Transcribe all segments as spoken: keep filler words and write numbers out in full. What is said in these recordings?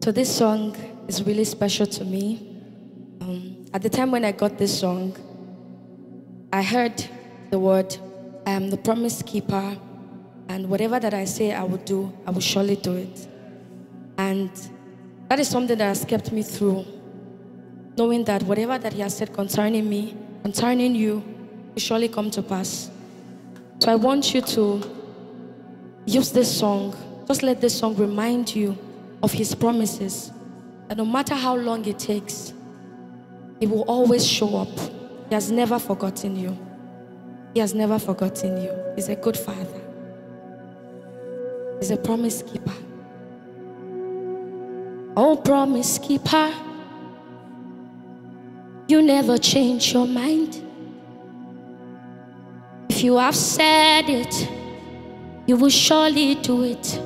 So this song is really special to me. Um, at the time when I got this song, I heard the word, I am the promise keeper, and whatever that I say I will do, I will surely do it. And that is something that has kept me through, knowing that whatever that He has said concerning me, concerning you, will surely come to pass. So I want you to use this song. Just let this song remind you of His promises, that no matter how long it takes, He will always show up. He has never forgotten you. He has never forgotten you. He's a good Father. He's a promise keeper. Oh, promise keeper, you never change your mind. If you have said it, you will surely do it.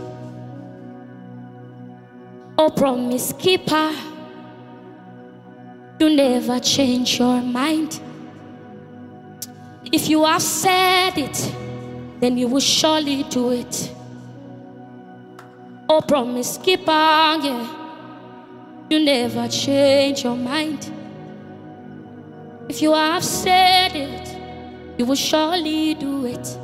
Oh, promise keeper, you never change your mind. If you have said it, then you will surely do it. Oh, promise keeper, yeah, you never change your mind. If you have said it, you will surely do it.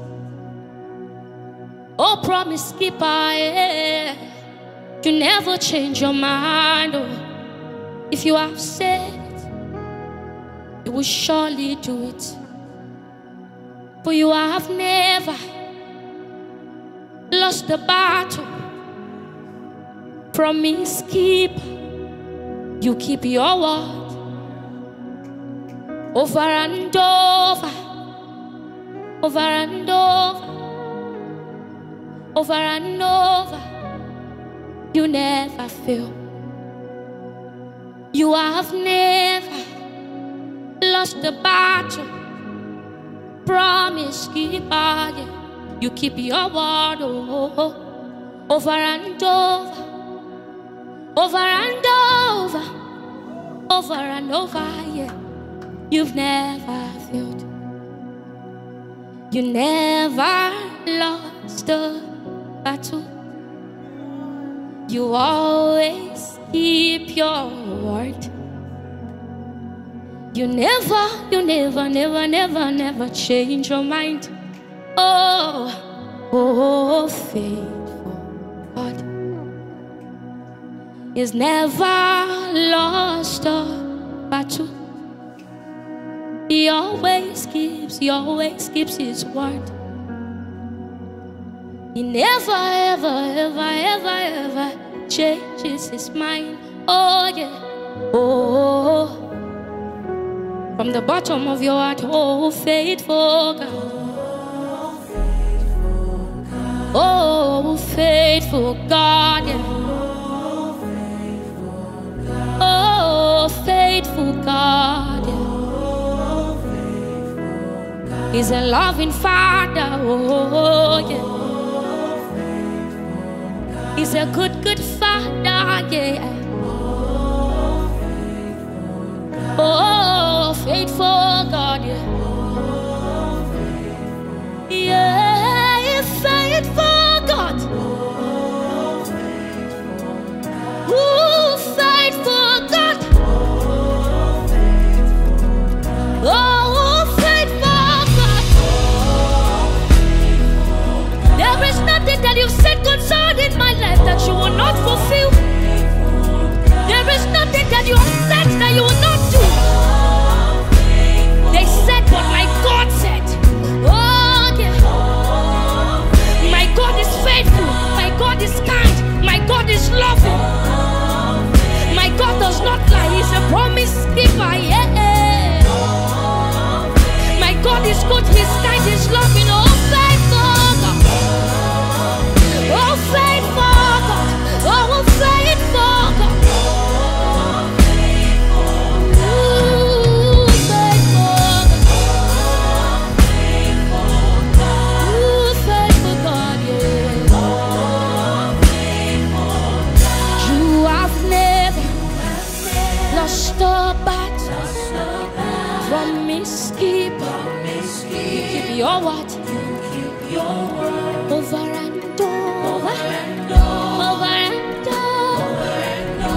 Oh, promise keeper, yeah, you never change your mind. Oh, if you have said it, you will surely do it. For you have never lost the battle. Promise keeper, you keep your word over and over, over and over, over and over. You never fail. You have never lost the battle. Promise keeper, yeah, you keep your word, oh, oh, over and over, over and over, over and over, yeah. You've never failed. You never lost a battle. You always keep your word. You never, you never, never, never, never change your mind. Oh, oh, faithful God is never lost a battle. He always keeps, he always keeps His word. He never, ever, ever, ever, ever changes His mind. Oh yeah, oh, from the bottom of your heart, oh faithful God. Oh faithful God, yeah. Oh faithful God, yeah. He's a loving Father, oh yeah. He's a good, good Father, yeah. Oh, faithful God, yeah. Yeah, faithful God. Oh, faithful God. Oh, faithful God. There is nothing that you've said concerning my life that you will not fulfill. There is nothing that you have said that you will not do. They said what my God said. Oh yeah. My God is faithful. My God is kind. My God is loving. My God does not lie. He's a promise keeper. Yeah. My God is good. He's kind. He's loving. Oh faithful God. Oh faithful God. Oh faithful God. Lost the battle, promise keeper, you keep your word, over and over, over and over, over and over.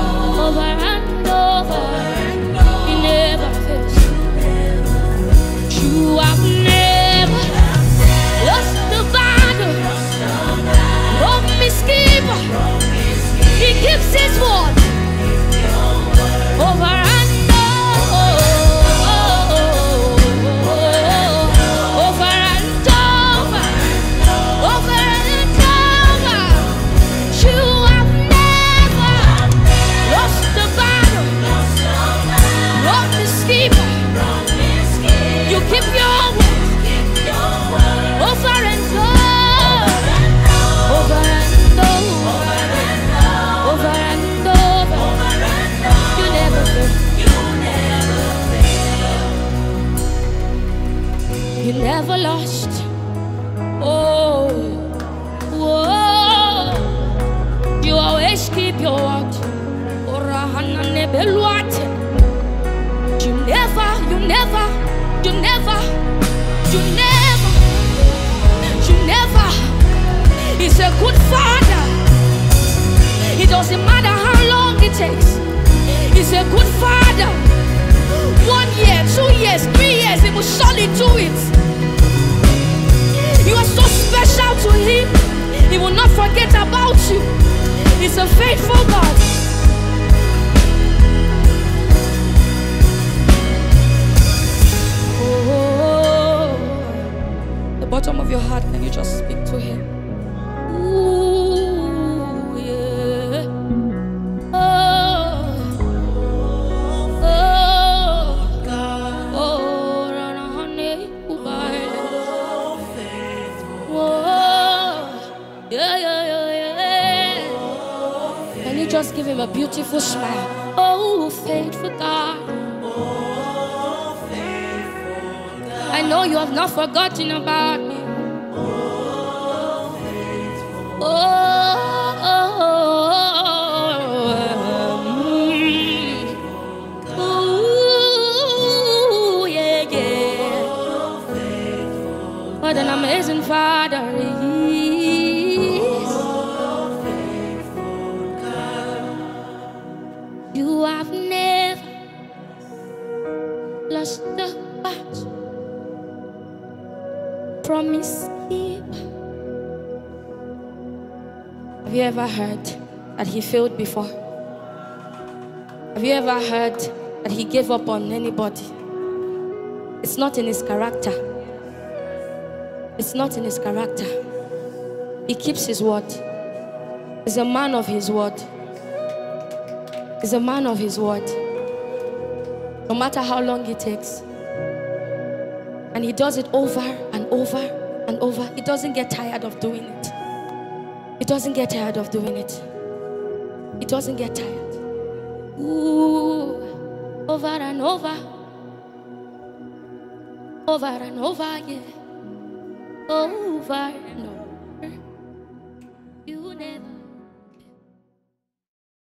keeps his word. Over and over. Over and over. Over and over. You have never lost the battle. Promise keeper. You keep your word. Over and over. Over and over. Over and over. You never fail. You never lost. Oh, whoa. You always keep your word. You never, you never, you never, you never, you never. He's a good father. It doesn't matter how long it takes. He's a good father. One year, two years, three years, he will surely do it. You are so special to him. He will not forget about you. He's a faithful God. Oh, the bottom of your heart, can you just speak to him? Ooh, yeah. Oh, oh, God. Oh, run, honey, goodbye. Oh, yeah, yeah, yeah, yeah. Can you just give him a beautiful smile? Oh, faithful God. I know you have not forgotten about me. Oh, oh, oh, ooh, yeah, yeah. What an amazing Father he is. You have never lost the battle. Promise keeper. Have you ever heard that he failed before? Have you ever heard that he gave up on anybody? It's not in his character. It's not in his character. He keeps his word. He's a man of his word. He's a man of his word. No matter how long it takes. And he does it over and over and over. He doesn't get tired of doing it. He doesn't get tired of doing it. He doesn't get tired. Ooh, over and over. Over and over, yeah. Over and over.